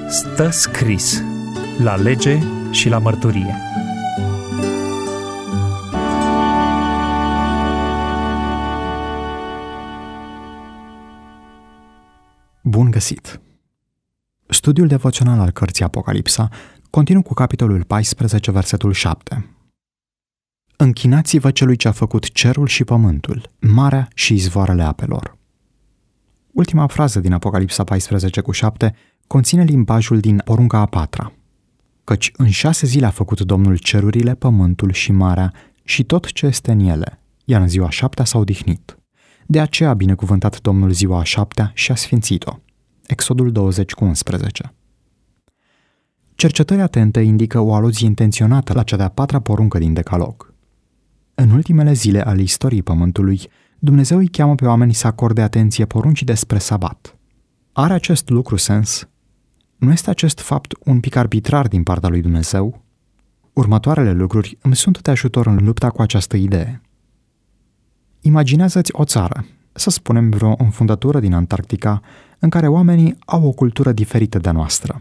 Stă scris la lege și la mărturie. Bun găsit! Studiul devoțional al cărții Apocalipsa continuă cu capitolul 14, versetul 7. Închinați-vă celui ce a făcut cerul și pământul, marea și izvoarele apelor. Ultima frază din Apocalipsa 14 cu 7 conține limbajul din porunca a patra. Căci în 6 zile a făcut Domnul cerurile, pământul și marea și tot ce este în ele, iar în ziua 7 s-a odihnit. De aceea a binecuvântat Domnul ziua a 7 și a sfințit-o. Exodul 20 cu 11. Cercetări atente indică o aluzie intenționată la cea de-a 4-a poruncă din Decalog. În ultimele zile ale istoriei Pământului, Dumnezeu îi cheamă pe oameni să acorde atenție poruncii despre sabat. Are acest lucru sens? Nu este acest fapt un pic arbitrar din partea lui Dumnezeu? Următoarele lucruri îmi sunt de ajutor în lupta cu această idee. Imaginează-ți o țară, să spunem vreo înfundătură din Antarctica, în care oamenii au o cultură diferită de a noastră.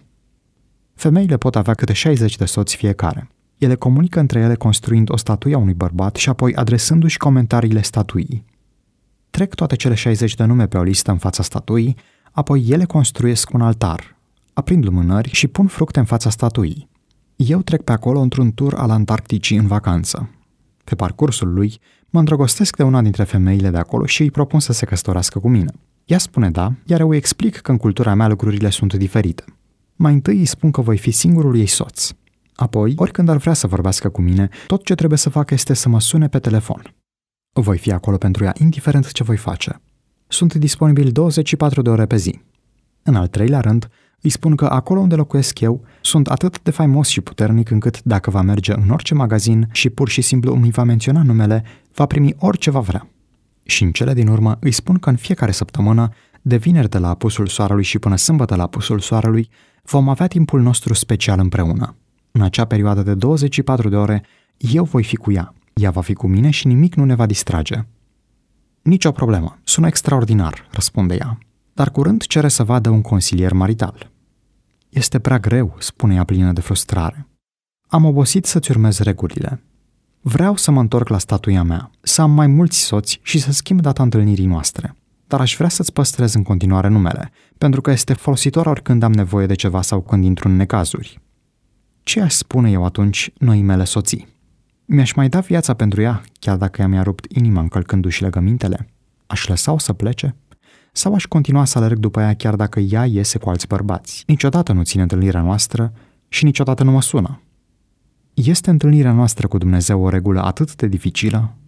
Femeile pot avea câte 60 de soți fiecare. Ele comunică între ele construind o statuie a unui bărbat și apoi adresându-și comentariile statuii. Trec toate cele 60 de nume pe o listă în fața statuii, apoi ele construiesc un altar, aprind lumânări și pun fructe în fața statuii. Eu trec pe acolo într-un tur al Antarcticii în vacanță. Pe parcursul lui, mă îndrăgostesc de una dintre femeile de acolo și îi propun să se căsătorească cu mine. Ea spune da, iar eu îi explic că în cultura mea lucrurile sunt diferite. Mai întâi îi spun că voi fi singurul ei soț. Apoi, oricând ar vrea să vorbească cu mine, tot ce trebuie să facă este să mă sune pe telefon. Voi fi acolo pentru ea, indiferent ce voi face. Sunt disponibil 24 de ore pe zi. În al treilea rând, îi spun că acolo unde locuiesc eu, sunt atât de faimos și puternic încât dacă va merge în orice magazin și pur și simplu îmi va menționa numele, va primi orice va vrea. Și în cele din urmă îi spun că în fiecare săptămână, de vineri de la apusul soarelui și până sâmbătă la apusul soarelui, vom avea timpul nostru special împreună. În acea perioadă de 24 de ore, eu voi fi cu ea. Ea va fi cu mine și nimic nu ne va distrage. Nicio problemă, sună extraordinar, răspunde ea. Dar curând cere să vadă un consilier marital. Este prea greu, spune ea plină de frustrare. Am obosit să-ți urmez regulile. Vreau să mă întorc la statuia mea, să am mai mulți soți și să schimb data întâlnirii noastre. Dar aș vrea să-ți păstrez în continuare numele, pentru că este folositor oricând am nevoie de ceva sau când intru în necazuri. Ce aș spune eu atunci noii mele soții? Mi-aș mai da viața pentru ea, chiar dacă ea mi-a rupt inima încălcându-și legămintele? Aș lăsa-o să plece? Sau aș continua să alerg după ea chiar dacă ea iese cu alți bărbați? Niciodată nu ține întâlnirea noastră și niciodată nu mă sună. Este întâlnirea noastră cu Dumnezeu o regulă atât de dificilă?